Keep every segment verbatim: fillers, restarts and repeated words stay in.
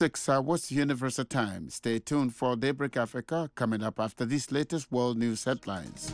Six hours Universal Time. Stay tuned for Daybreak Africa coming up after these latest world news headlines.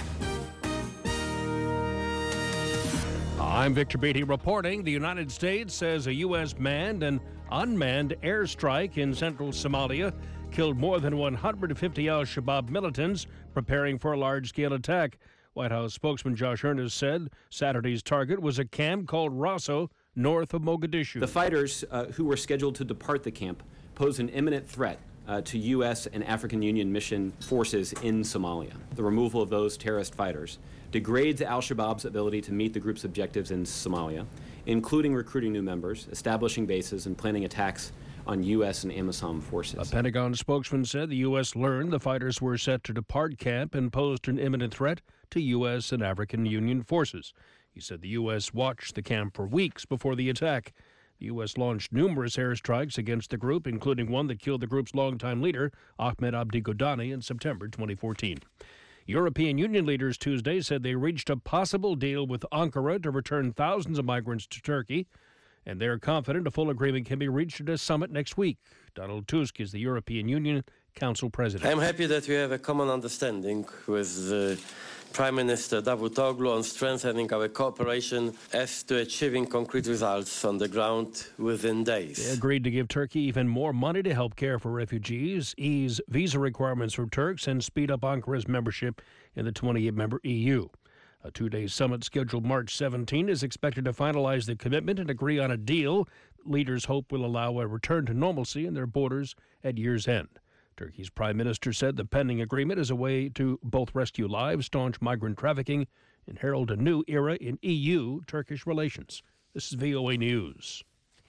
I'm Victor Beatty reporting. The United States says a U S manned and unmanned airstrike in central Somalia killed more than one hundred fifty al-Shabaab militants preparing for a large-scale attack. White House spokesman Josh Earnest said Saturday's target was a camp called Raso, north of Mogadishu. The fighters uh, who were scheduled to depart the camp pose an imminent threat uh, to U S and African Union mission forces in Somalia. The removal of those terrorist fighters degrades al-Shabaab's ability to meet the group's objectives in Somalia, including recruiting new members, establishing bases, and planning attacks on U S and AMISOM forces. A Pentagon spokesman said the U S learned the fighters were set to depart camp and posed an imminent threat to U S and African Union forces. He said the U S watched the camp for weeks before the attack. The U S launched numerous airstrikes against the group, including one that killed the group's longtime leader, Ahmed Abdi Godani, in September twenty fourteen. European Union leaders Tuesday said they reached a possible deal with Ankara to return thousands of migrants to Turkey, and they're confident a full agreement can be reached at a summit next week. Donald Tusk is the European Union Council president. I'm happy that we have a common understanding with uh, Prime Minister Davutoglu on strengthening our cooperation as to achieving concrete results on the ground within days. They agreed to give Turkey even more money to help care for refugees, ease visa requirements for Turks, and speed up Ankara's membership in the twenty-eight member E U. A two-day summit scheduled March seventeenth is expected to finalize the commitment and agree on a deal leaders hope will allow a return to normalcy in their borders at year's end. Turkey's prime minister said the pending agreement is a way to both rescue lives, staunch migrant trafficking, and herald a new era in E U-Turkish relations. This is V O A News.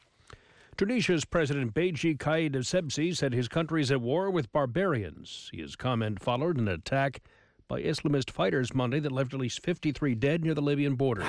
Tunisia's President Beji Caid Essebsi said his country is at war with barbarians. His comment followed an attack by Islamist fighters Monday that left at least fifty-three dead near the Libyan border.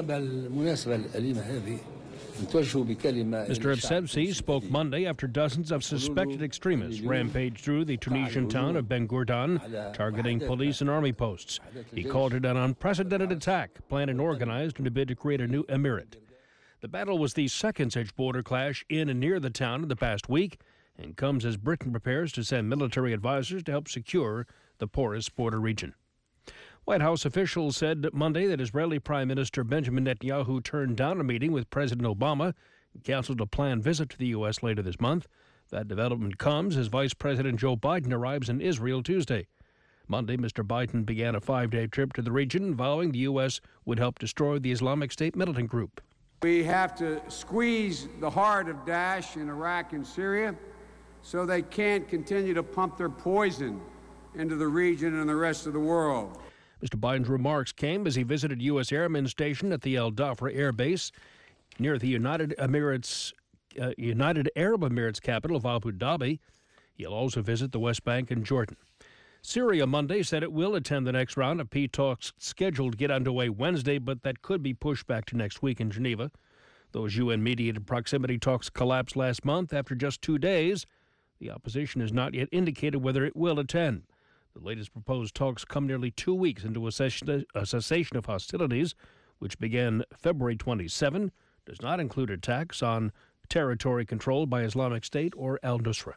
Mister Essebsi spoke Monday after dozens of suspected extremists rampaged through the Tunisian town of Ben Gourdan, targeting police and army posts. He called it an unprecedented attack, planned and organized in a bid to create a new emirate. The battle was the second such border clash in and near the town in the past week, and comes as Britain prepares to send military advisors to help secure the porous border region. White House officials said Monday that Israeli Prime Minister Benjamin Netanyahu turned down a meeting with President Obama and canceled a planned visit to the U S later this month. That development comes as Vice President Joe Biden arrives in Israel Tuesday. Monday, Mister Biden began a five-day trip to the region, vowing the U S would help destroy the Islamic State militant group. We have to squeeze the heart of Daesh in Iraq and Syria so they can't continue to pump their poison into the region and the rest of the world. Mister Biden's remarks came as he visited U S Airmen Station at the Al Dhafra Air Base near the United Emirates, uh, United Arab Emirates capital of Abu Dhabi. He'll also visit the West Bank and Jordan. Syria Monday said it will attend the next round of peace talks scheduled to get underway Wednesday, but that could be pushed back to next week in Geneva. Those U N-mediated proximity talks collapsed last month after just two days. The opposition has not yet indicated whether it will attend. The latest proposed talks come nearly two weeks into a cessation, a cessation of hostilities, which began February twenty-seventh, does not include attacks on territory controlled by Islamic State or al-Nusra.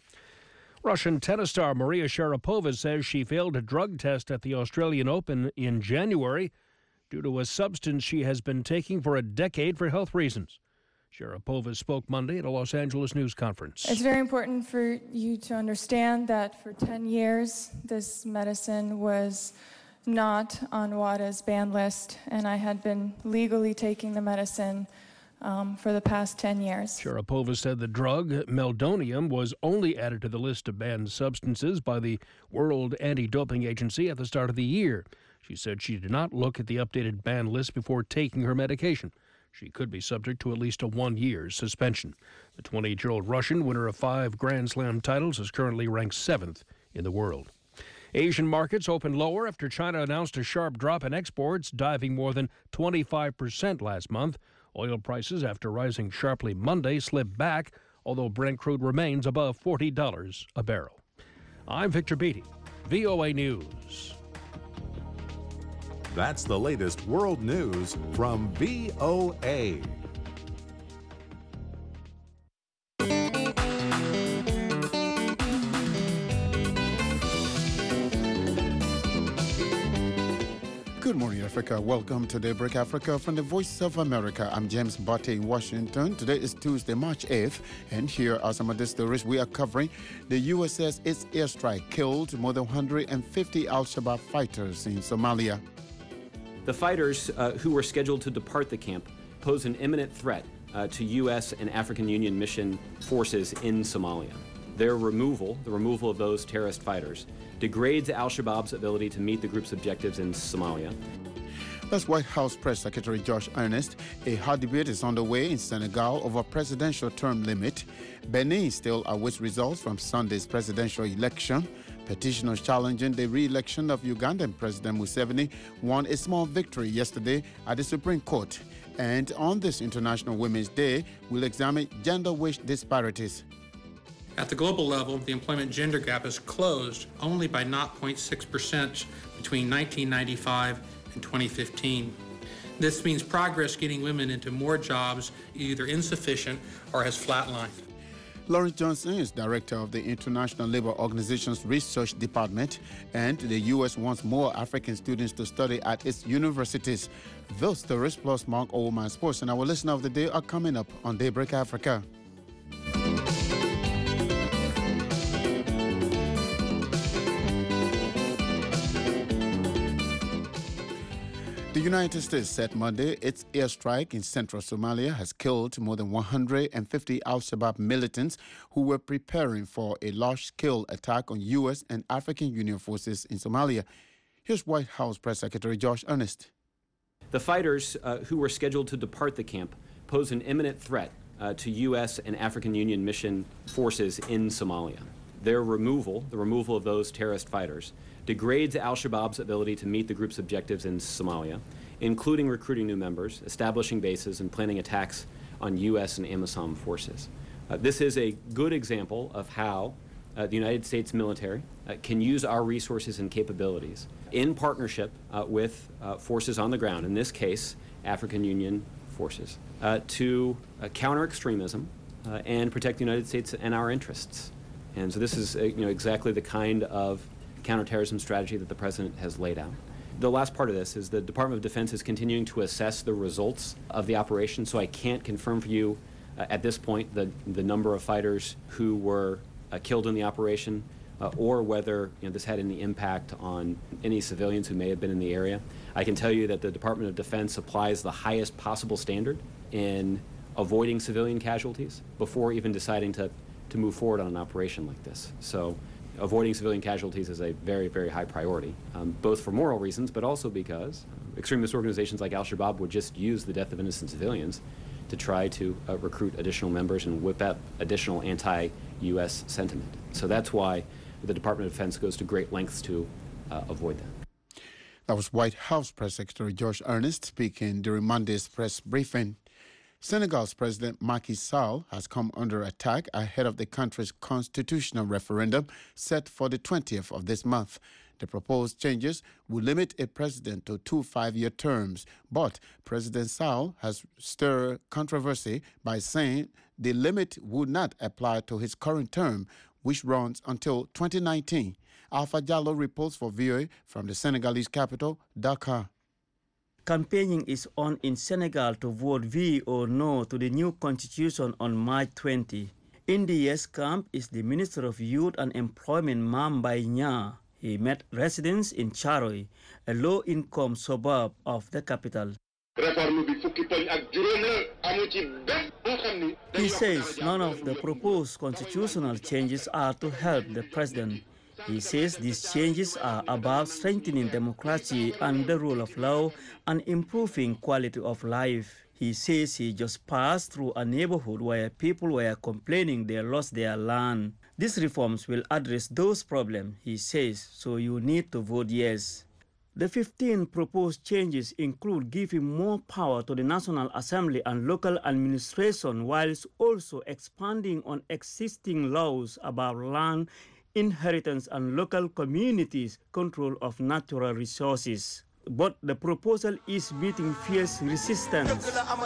Russian tennis star Maria Sharapova says she failed a drug test at the Australian Open in January due to a substance she has been taking for a decade for health reasons. Sharapova spoke Monday at a Los Angeles news conference. It's very important for you to understand that for ten years, this medicine was not on WADA's ban list, and I had been legally taking the medicine um, for the past ten years. Sharapova said the drug, meldonium, was only added to the list of banned substances by the World Anti-Doping Agency at the start of the year. She said she did not look at the updated ban list before taking her medication. She could be subject to at least a one-year suspension. The twenty-eight-year-old Russian, winner of five Grand Slam titles, is currently ranked seventh in the world. Asian markets opened lower after China announced a sharp drop in exports, diving more than twenty-five percent last month. Oil prices, after rising sharply Monday, slipped back, although Brent crude remains above forty dollars a barrel. I'm Victor Beatty, V O A News. That's the latest world news from V O A. Good morning, Africa. Welcome to Daybreak Africa from the Voice of America. I'm James Botte in Washington. Today is Tuesday, March eighth, and here are some of the stories we are covering. The U S S its airstrike killed more than one hundred fifty al-Shabaab fighters in Somalia. The fighters uh, who were scheduled to depart the camp pose an imminent threat uh, to U S and African Union mission forces in Somalia. Their removal, the removal of those terrorist fighters, degrades al-Shabaab's ability to meet the group's objectives in Somalia. That's White House Press Secretary Josh Earnest. A hot debate is underway in Senegal over presidential term limit. Benin still awaits results from Sunday's presidential election. Petitioners challenging the re-election of Ugandan President Museveni won a small victory yesterday at the Supreme Court. And on this International Women's Day, we'll examine gender wage disparities. At the global level, the employment gender gap is closed only by zero point six percent between nineteen ninety-five and twenty fifteen. This means progress getting women into more jobs either insufficient or has flatlined. Lawrence Johnson is director of the International Labour Organization's Research Department, and the U S wants more African students to study at its universities. Those stories plus Mark Oldman Sports and our listener of the day are coming up on Daybreak Africa. The United States said Monday its airstrike in central Somalia has killed more than one hundred fifty al-Shabaab militants who were preparing for a large-scale attack on U S and African Union forces in Somalia. Here's White House Press Secretary Josh Earnest. The fighters uh, who were scheduled to depart the camp pose an imminent threat uh, to U S and African Union mission forces in Somalia. Their removal, the removal of those terrorist fighters, degrades al-Shabaab's ability to meet the group's objectives in Somalia, including recruiting new members, establishing bases, and planning attacks on U S and AMISOM forces. Uh, this is a good example of how uh, the United States military uh, can use our resources and capabilities in partnership uh, with uh, forces on the ground, in this case, African Union forces, uh, to uh, counter extremism uh, and protect the United States and our interests. And so this is uh, you know, exactly the kind of counterterrorism strategy that the President has laid out. The last part of this is the Department of Defense is continuing to assess the results of the operation, so I can't confirm for you uh, at this point the, the number of fighters who were uh, killed in the operation uh, or whether you know, this had any impact on any civilians who may have been in the area. I can tell you that the Department of Defense applies the highest possible standard in avoiding civilian casualties before even deciding to, to move forward on an operation like this. So avoiding civilian casualties is a very, very high priority, um, both for moral reasons, but also because extremist organizations like al-Shabaab would just use the death of innocent civilians to try to uh, recruit additional members and whip up additional anti-U S sentiment. So that's why the Department of Defense goes to great lengths to uh, avoid that. That was White House Press Secretary Josh Earnest speaking during Monday's press briefing. Senegal's President Macky Sall has come under attack ahead of the country's constitutional referendum set for the twentieth of this month. The proposed changes will limit a president to two five-year terms, but President Sall has stirred controversy by saying the limit would not apply to his current term, which runs until twenty nineteen. Alpha Jallo reports for V O A from the Senegalese capital, Dakar. Campaigning is on in Senegal to vote oui or no to the new constitution on March twentieth. In the yes camp is the Minister of Youth and Employment, Mame Mbaye Niang. He met residents in Thiaroye, a low-income suburb of the capital. He says none of the proposed constitutional changes are to help the president. He says these changes are about strengthening democracy and the rule of law and improving quality of life. He says he just passed through a neighborhood where people were complaining they lost their land. These reforms will address those problems, he says, so you need to vote yes. The fifteen proposed changes include giving more power to the National Assembly and local administration, whilst also expanding on existing laws about land inheritance and local communities' control of natural resources. but the proposal is meeting fierce resistance.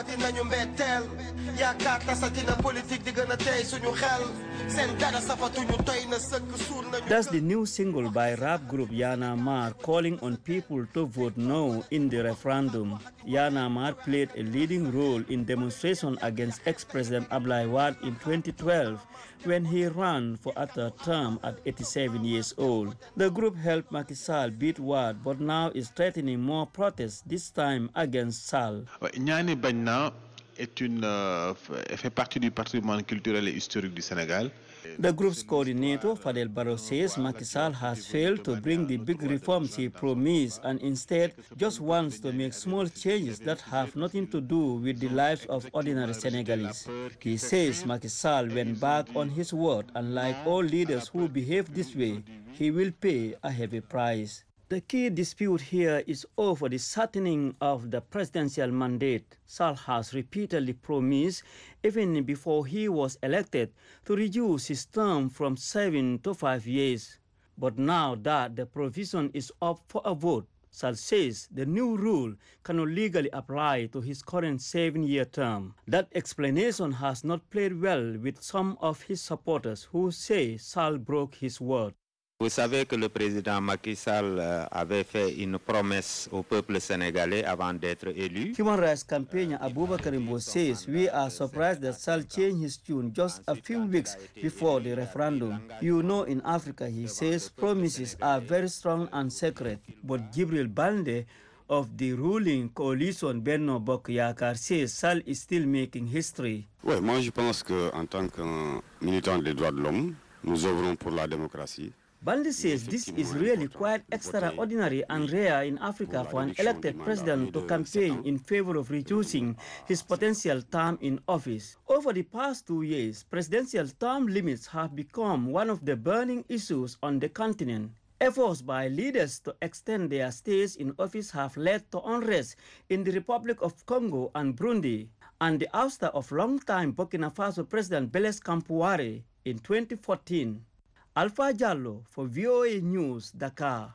That's the new single by rap group Y'en a Marre calling on people to vote no in the referendum. Y'en a Marre played a leading role in demonstration against ex-President Abdoulaye Wade in twenty twelve when he ran for a third term at eighty-seven years old. The group helped Macky Sall beat Wade, but now is threatening more protests, this time against Sall. Nyani Bagna est une, euh, fait partie du patrimoine culturel et historique du Sénégal. The group's coordinator, Fadel Barrow, says Macky Sall has failed to bring the big reforms he promised and instead just wants to make small changes that have nothing to do with the lives of ordinary Senegalese. He says Macky Sall went back on his word, and like all leaders who behave this way, he will pay a heavy price. The key dispute here is over the shortening of the presidential mandate. Sall has repeatedly promised, even before he was elected, to reduce his term from seven to five years. But now that the provision is up for a vote, Sall says the new rule cannot legally apply to his current seven-year term. That explanation has not played well with some of his supporters who say Sall broke his word. Vous savez que le président Macky Sall avait fait une promesse au peuple sénégalais avant d'être élu. Human rights campaigner Abubakar Imbo says we are surprised that Sall changed his tune just a few weeks before the referendum. You know, in Africa, he says, promises are very strong and sacred. But Jibril Bande of the ruling coalition Benno Bokk Yakaar says Sall is still making history. Oui, moi je pense qu'en tant qu'un militant des droits de l'homme, nous œuvrons pour la démocratie. Bandi says this is really quite extraordinary and rare in Africa for an elected president to campaign in favor of reducing his potential term in office. Over the past two years, presidential term limits have become one of the burning issues on the continent. Efforts by leaders to extend their stays in office have led to unrest in the Republic of Congo and Burundi, and the ouster of longtime Burkina Faso President Blaise Compaoré in twenty fourteen. Alpha Jallo for V O A News, Dakar.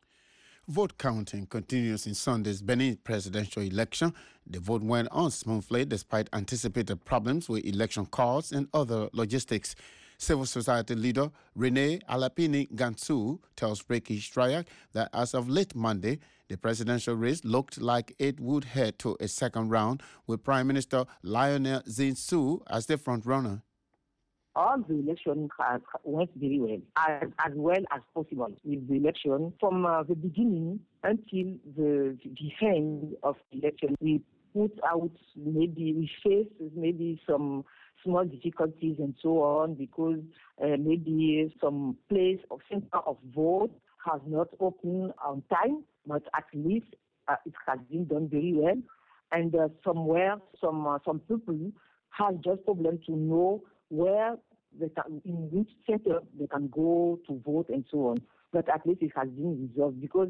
Vote counting continues in Sunday's Benin presidential election. The vote went on smoothly despite anticipated problems with election cards and other logistics. Civil society leader Rene Alapini Gansu tells British Triac that as of late Monday, the presidential race looked like it would head to a second round with Prime Minister Lionel Zinsou as the front-runner. All the election has went very well, as, as well as possible with the election. From uh, the beginning until the, the end of the election, we put out maybe, we faced maybe some small difficulties and so on because uh, maybe some place of center of vote has not opened on time, but at least uh, it has been done very well. And uh, somewhere, some uh, some people have just problem to know where they can, in which center they can go to vote and so on. But at least it has been resolved because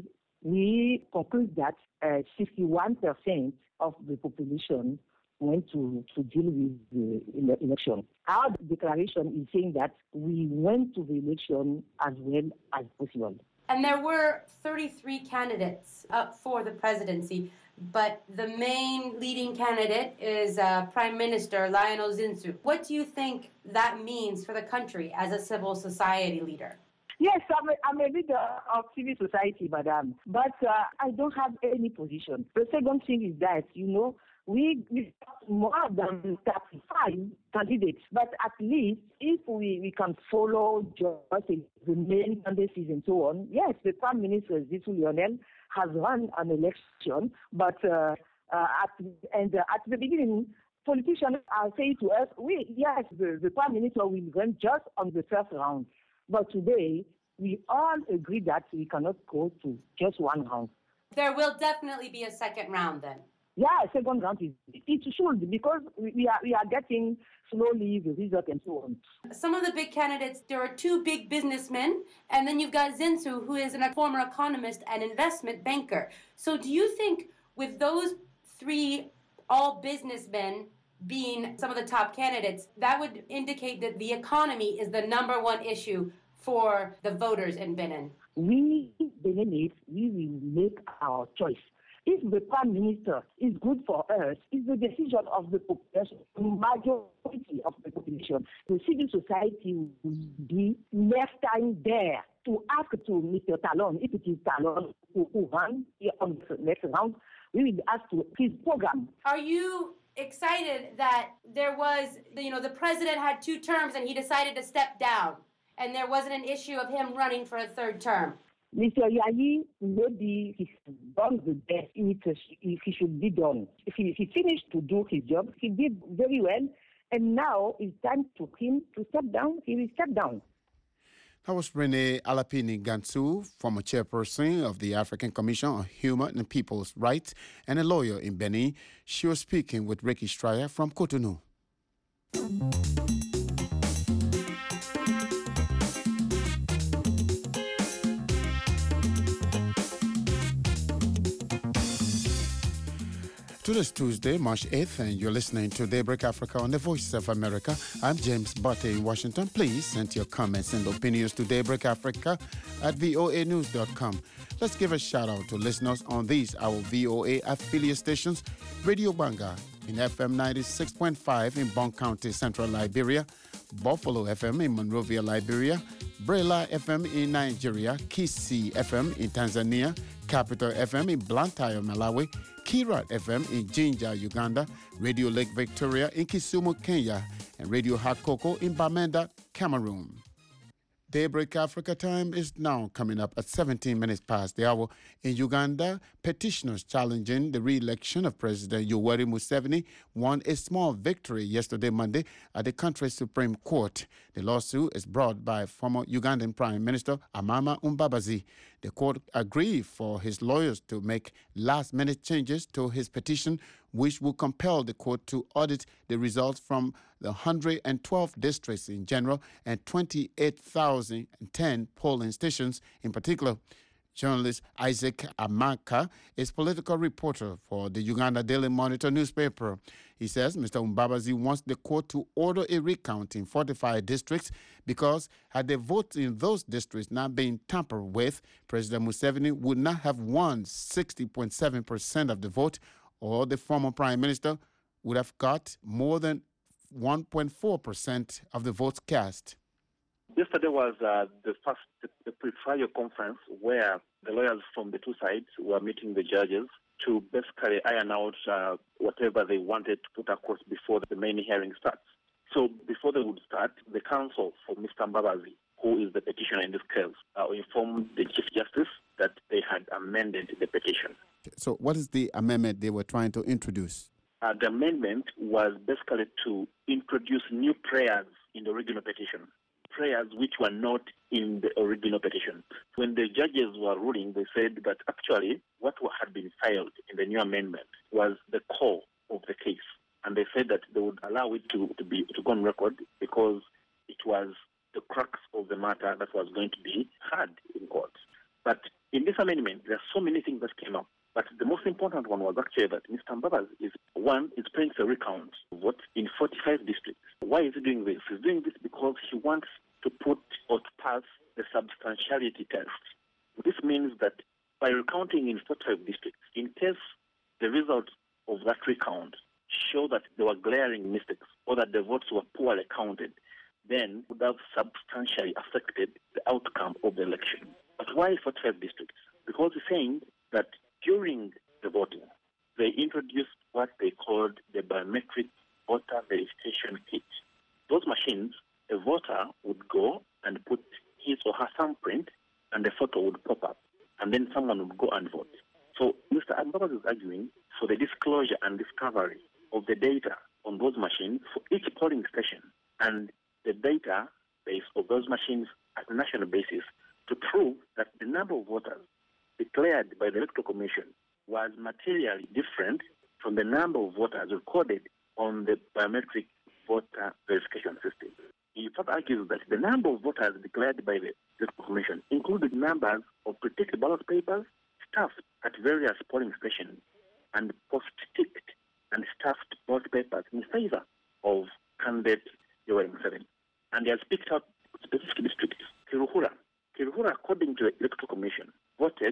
we conclude that uh, sixty-one percent of the population went to, to deal with the election. Our declaration is saying that we went to the election as well as possible. And there were thirty-three candidates up for the presidency, but the main leading candidate is uh, Prime Minister Lionel Zinsou. What do you think that means for the country as a civil society leader? Yes, I'm a, I'm a leader of civil society, madam, but uh, I don't have any position. The second thing is that, you know, we, we have more than thirty-five candidates, but at least if we, we can follow just the main candidates and so on, yes, the Prime Minister, Zinsou Lionel, has run an election, but uh, uh, at, and, uh, at the beginning, politicians are saying to us, we, yes, the, the Prime Minister will run just on the first round. But today, we all agree that we cannot go to just one round. There will definitely be a second round then. Yeah, second round is it should because we are we are getting slowly the result and so on. Some of the big candidates, there are two big businessmen, and then you've got Zinsou, who is a former economist and investment banker. So do you think with those three all businessmen being some of the top candidates, that would indicate that the economy is the number one issue for the voters in Benin? We Benin needs, we will make our choice. If the Prime Minister is good for us, it's the decision of the population, majority of the population. The civil society will be next time there to ask to Mister Talon, if it is Talon who, who won on the next round, we will ask to his program. Are you excited that there was, you know, the president had two terms and he decided to step down, and there wasn't an issue of him running for a third term? Mister Yayi, maybe he's done the best if he should be done. If he, he finished to do his job, he did very well, and now it's time for him to step down. He will step down. That was Renee Alapini Gansu, former chairperson of the African Commission on Human and People's Rights and a lawyer in Benin. She was speaking with Ricky Stryer from Cotonou. Today's Tuesday, March eighth, and you're listening to Daybreak Africa on the Voice of America. I'm James Butte in Washington. Please send your comments and opinions to Daybreak Africa at V O A news dot com. Let's give a shout out to listeners on these, our V O A affiliate stations: Radio Banga in F M ninety-six point five in Bon County, Central Liberia, Buffalo F M in Monrovia, Liberia, Brela F M in Nigeria, Kisi F M in Tanzania, Capital F M in Blantyre, Malawi, Kirat F M in Jinja, Uganda, Radio Lake Victoria in Kisumu, Kenya, and Radio Hot Cocoa in Bamenda, Cameroon. Daybreak Africa time is now coming up at seventeen minutes past the hour. In Uganda, petitioners challenging the re-election of President Yoweri Museveni won a small victory yesterday, Monday, at the country's Supreme Court. The lawsuit is brought by former Ugandan Prime Minister Amama Mbabazi. The court agreed for his lawyers to make last-minute changes to his petition, which will compel the court to audit the results from the one hundred twelve districts in general and twenty-eight thousand ten polling stations in particular. Journalist Isaac Amaka is political reporter for the Uganda Daily Monitor newspaper. He says Mister Mbabazi wants the court to order a recount in forty-five districts because had the votes in those districts not been tampered with, President Museveni would not have won sixty point seven percent of the vote, or the former prime minister would have got more than one point four percent of the votes cast. Yesterday was uh, the first the, the pre-trial conference where the lawyers from the two sides were meeting the judges to basically iron out uh, whatever they wanted to put across before the main hearing starts. So before they would start, the counsel for Mister Mbabazi, who is the petitioner in this case, uh, informed the Chief Justice that they had amended the petition. So what is the amendment they were trying to introduce? Uh, the amendment was basically to introduce new prayers in the original petition, prayers which were not in the original petition. When the judges were ruling, they said that actually what had been filed in the new amendment was the core of the case. And they said that they would allow it to, to be to go on record because it was the crux of the matter that was going to be heard in court. But in this amendment, there are so many things that came up. But the most important one was actually that Mister Mbabazi is, one, is playing a recount of votes in forty-five districts. Why is he doing this? He's doing this because he wants to put or to pass the substantiality test. This means that by recounting in forty-five districts, in case the results of that recount show that there were glaring mistakes or that the votes were poorly counted, then would have substantially affected the outcome of the election. But why forty-five districts? Because he's saying that during the voting, they introduced what they called the biometric voter verification kit. Those machines, a voter would go and put his or her thumbprint and the photo would pop up, and then someone would go and vote. So Mister Mbabazi is arguing for the disclosure and discovery of the data on those machines for each polling station and the database of those machines at a national basis to prove that the number of voters declared by the Electoral Commission was materially different from the number of voters recorded on the biometric voter verification system. He further argues that the number of voters declared by the Electoral Commission included numbers of printed ballot papers stuffed at various polling stations and post-ticked and stuffed ballot papers in favor of candidate Yoweri Museveni. And he has picked out specific districts. Kiruhura. Kiruhura, according to the Electoral Commission, voted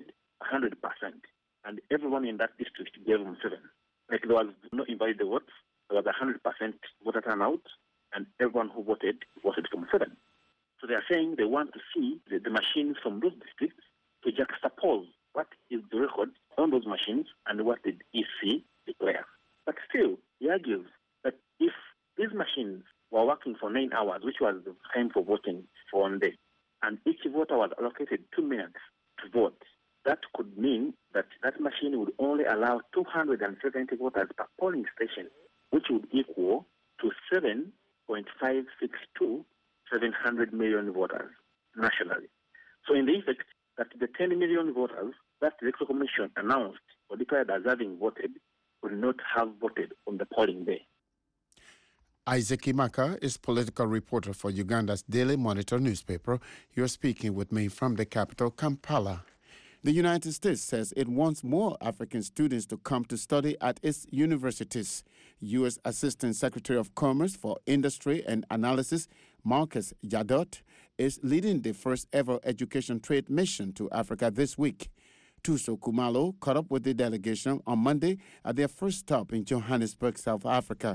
fifty gave them seven. Like there was no invalid votes, there was one hundred percent voter turnout, and everyone who voted voted from seven. So they are saying they want to see the, the machines from those districts to juxtapose what is the record on those machines and what did E C declare. But still, he argues that if these machines were working for nine hours, which was the time for voting for one day, and each voter was allocated two minutes to vote, that could mean that that machine would only allow two hundred seventy voters per polling station, which would equal to seven point five six two seven hundred million voters nationally. So in the effect, that the ten million voters that the Electoral Commission announced or declared as having voted would not have voted on the polling day. Isaac Imaka is political reporter for Uganda's Daily Monitor newspaper. You're speaking with me from the capital, Kampala. The United States says it wants more African students to come to study at its universities. U S Assistant Secretary of Commerce for Industry and Analysis, Marcus Jadot, is leading the first ever education trade mission to Africa this week. Tuso Kumalo caught up with the delegation on Monday at their first stop in Johannesburg, South Africa.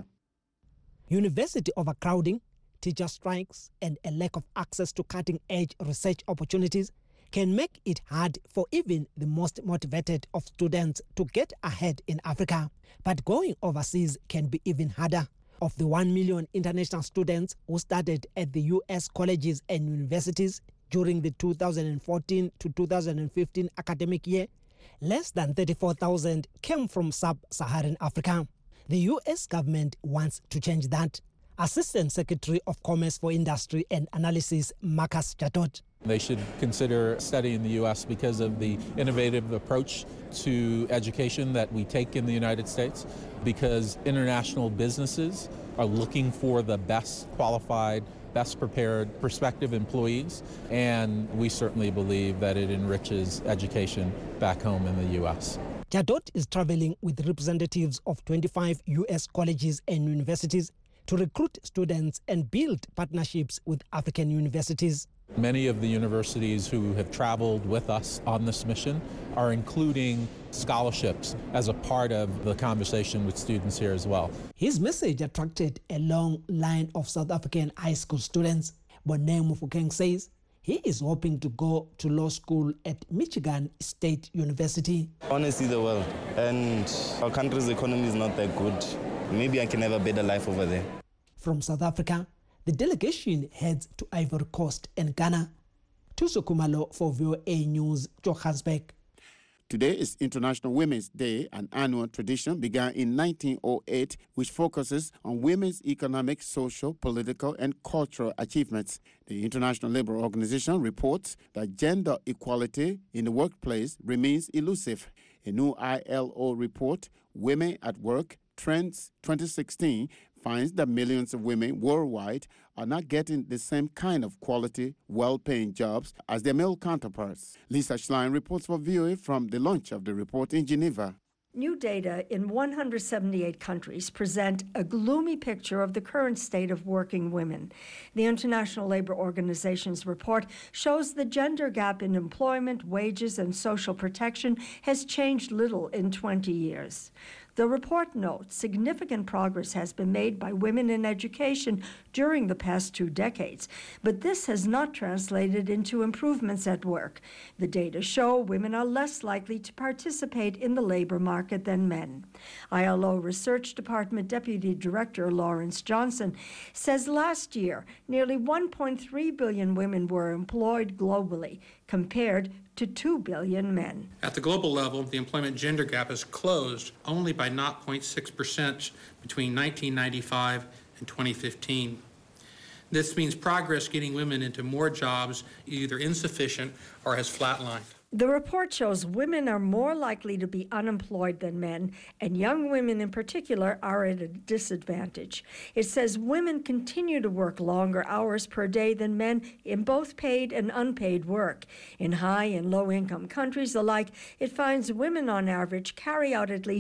University overcrowding, teacher strikes, and a lack of access to cutting-edge research opportunities can make it hard for even the most motivated of students to get ahead in Africa. But going overseas can be even harder. Of the one million international students who studied at the U S colleges and universities during the two thousand fourteen to two thousand fifteen academic year, less than thirty-four thousand came from sub-Saharan Africa. The U S government wants to change that. Assistant Secretary of Commerce for Industry and Analysis, Marcus Jadot. They should consider studying in the U S because of the innovative approach to education that we take in the United States, because international businesses are looking for the best qualified, best prepared prospective employees, and we certainly believe that it enriches education back home in the U S. Jadot is traveling with representatives of twenty-five U S colleges and universities to recruit students and build partnerships with African universities. Many of the universities who have traveled with us on this mission are including scholarships as a part of the conversation with students here as well. His message attracted a long line of South African high school students. Boneng Mufokeng says he is hoping to go to law school at Michigan State University. I want to see the world, and our country's economy is not that good. Maybe I can have a better life over there. From South Africa, the delegation heads to Ivory Coast and Ghana. Tuso Kumalo for V O A News, Johannesburg. Today is International Women's Day, an annual tradition began in nineteen oh eight, which focuses on women's economic, social, political, and cultural achievements. The International Labour Organization reports that gender equality in the workplace remains elusive. A new I L O report, Women at Work Trends twenty sixteen, finds that millions of women worldwide are not getting the same kind of quality, well-paying jobs as their male counterparts. Lisa Schlein reports for V O A from the launch of the report in Geneva. New data in one hundred seventy-eight countries present a gloomy picture of the current state of working women. The International Labour Organization's report shows the gender gap in employment, wages, and social protection has changed little in twenty years. The report notes significant progress has been made by women in education during the past two decades, but this has not translated into improvements at work. The data show women are less likely to participate in the labor market than men. I L O Research Department Deputy Director Lawrence Johnson says last year nearly one point three billion women were employed globally, compared to two billion men. At the global level, the employment gender gap is closed only by zero point six percent between nineteen ninety-five and twenty fifteen. This means progress getting women into more jobs either insufficient or has flatlined. The report shows women are more likely to be unemployed than men, and young women in particular are at a disadvantage. It says women continue to work longer hours per day than men in both paid and unpaid work. In high and low income countries alike, it finds women on average carry out at least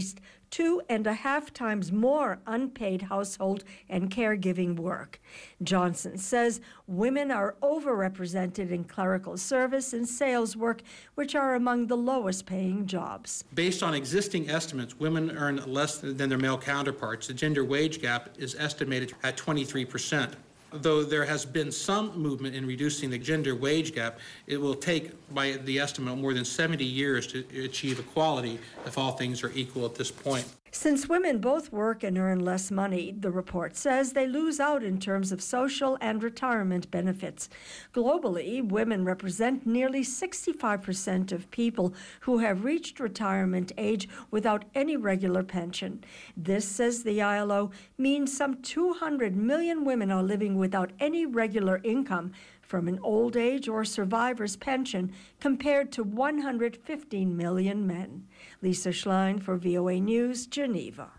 two and a half times more unpaid household and caregiving work. Johnson says women are overrepresented in clerical service and sales work, which are among the lowest paying jobs. Based on existing estimates, women earn less than their male counterparts. The gender wage gap is estimated at twenty-three percent. Though there has been some movement in reducing the gender wage gap, it will take, by the estimate, more than seventy years to achieve equality if all things are equal at this point. Since women both work and earn less money, the report says they lose out in terms of social and retirement benefits. Globally, women represent nearly sixty-five percent of people who have reached retirement age without any regular pension. This, says the I L O, means some two hundred million women are living without any regular income from an old age or survivor's pension, compared to one hundred fifteen million men. Lisa Schlein for V O A News, Geneva.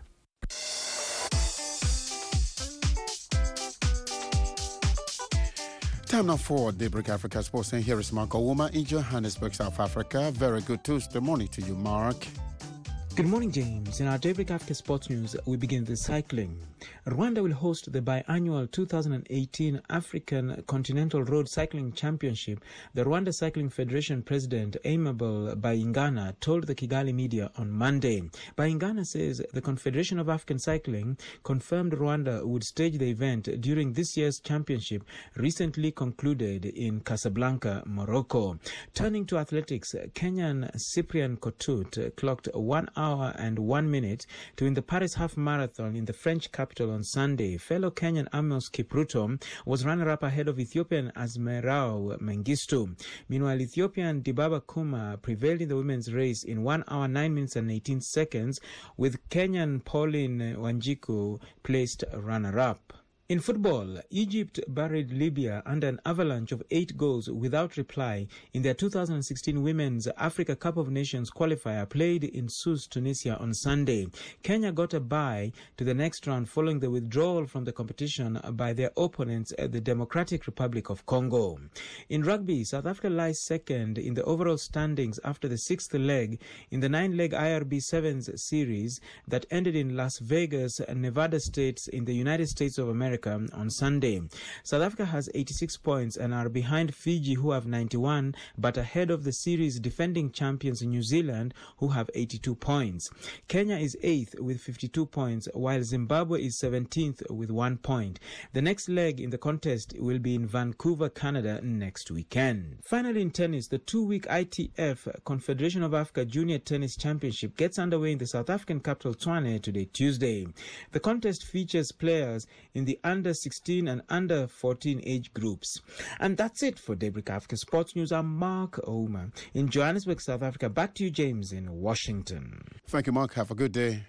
Time now for Daybreak Africa Sports, and here is Mark Owuma in Johannesburg, South Africa. Very good Tuesday morning to you, Mark. Good morning, James. In our Daybreak Africa Sports News, we begin with cycling. Rwanda will host the biannual two thousand eighteen African Continental Road Cycling Championship, the Rwanda Cycling Federation President Aimable Bayingana told the Kigali media on Monday. Bayingana says the Confederation of African Cycling confirmed Rwanda would stage the event during this year's championship, recently concluded in Casablanca, Morocco. Turning to athletics, Kenyan Cyprian Kotut clocked one hour and one minute to win the Paris Half Marathon in the French capital on Sunday. Fellow Kenyan Amos Kipruto was runner-up ahead of Ethiopian Asmerao Mengistu. Meanwhile, Ethiopian Dibaba Kuma prevailed in the women's race in one hour, nine minutes and eighteen seconds, with Kenyan Pauline Wanjiku placed runner-up. In football, Egypt buried Libya under an avalanche of eight goals without reply in their two thousand sixteen Women's Africa Cup of Nations qualifier played in Sousse, Tunisia on Sunday. Kenya got a bye to the next round following the withdrawal from the competition by their opponents at the Democratic Republic of Congo. In rugby, South Africa lies second in the overall standings after the sixth leg in the nine-leg I R B Sevens series that ended in Las Vegas, Nevada States in the United States of America on Sunday. South Africa has eighty-six points and are behind Fiji, who have ninety-one, but ahead of the series defending champions New Zealand, who have eighty-two points. Kenya is eighth with fifty-two points, while Zimbabwe is seventeenth with one point. The next leg in the contest will be in Vancouver, Canada next weekend. Finally, in tennis, the two-week I T F Confederation of Africa Junior Tennis Championship gets underway in the South African capital Tshwane today, Tuesday. The contest features players in the under sixteen and under fourteen age groups. And that's it for Daybreak Africa Sports News. I'm Mark Ouma in Johannesburg, South Africa. Back to you, James, in Washington. Thank you, Mark. Have a good day.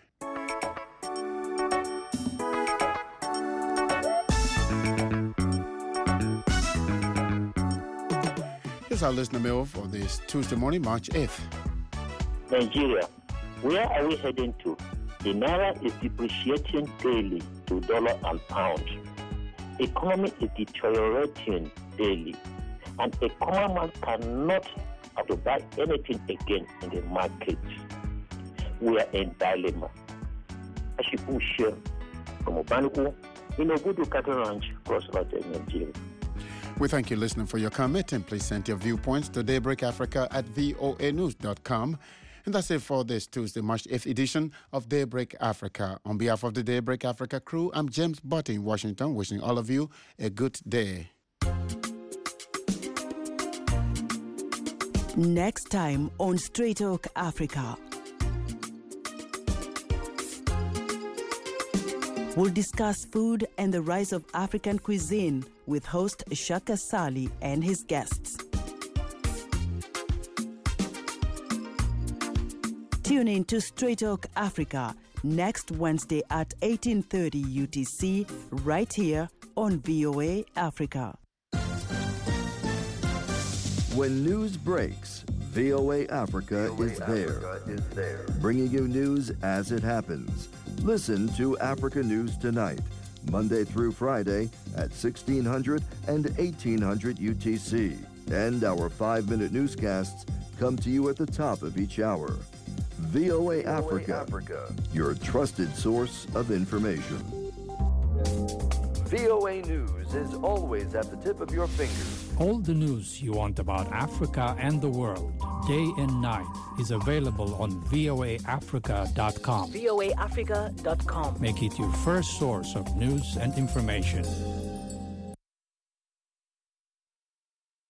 Here's our listener mail for this Tuesday morning, March eighth. Nigeria, where are we heading to? The naira is depreciating daily to dollar and pound. Economy is deteriorating daily, and a common man cannot have to buy anything again in the market. We are in dilemma. Ashipusha from Obanuku in Obudu Cattle Ranch, Cross River, Nigeria. We thank you, listening, for your comment, and please send your viewpoints to daybreak africa at voa news dot com. And that's it for this Tuesday, March eighth edition of Daybreak Africa. On behalf of the Daybreak Africa crew, I'm James Butt in Washington, wishing all of you a good day. Next time on Straight Talk Africa, we'll discuss food and the rise of African cuisine with host Shaka Sali and his guests. Tune in to Straight Talk Africa next Wednesday at eighteen thirty U T C, right here on V O A Africa. When news breaks, V O A Africa, V O A is, Africa there, is there, bringing you news as it happens. Listen to Africa News Tonight, Monday through Friday at sixteen hundred and eighteen hundred U T C. And our five-minute newscasts come to you at the top of each hour. V O A Africa, your trusted source of information. V O A News is always at the tip of your fingers. All the news you want about Africa and the world, day and night, is available on V O A Africa dot com. V O A Africa dot com. Make it your first source of news and information.